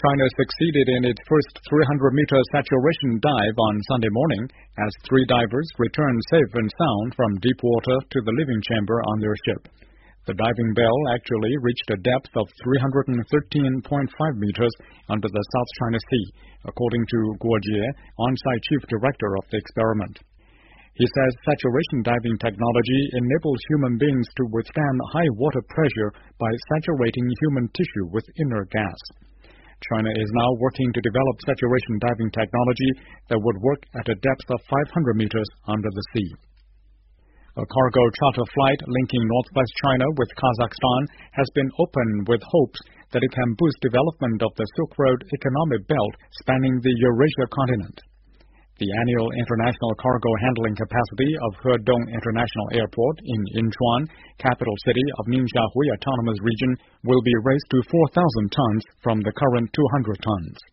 China succeeded in its first 300-meter saturation dive on Sunday morning as 3 divers returned safe and sound from deep water to the living chamber on their ship. The diving bell actually reached a depth of 313.5 meters under the South China Sea, according to Guo Jie, on-site chief director of the experiment. He says saturation diving technology enables human beings to withstand high water pressure by saturating human tissue with inert gas. China is now working to develop saturation diving technology that would work at a depth of 500 meters under the sea. A cargo charter flight linking northwest China with Kazakhstan has been opened with hopes that it can boost development of the Silk Road economic belt spanning the Eurasia continent. The annual international cargo handling capacity of Hedong International Airport in Yinchuan, capital city of Ningxia Hui Autonomous Region, will be raised to 4,000 tons from the current 200 tons.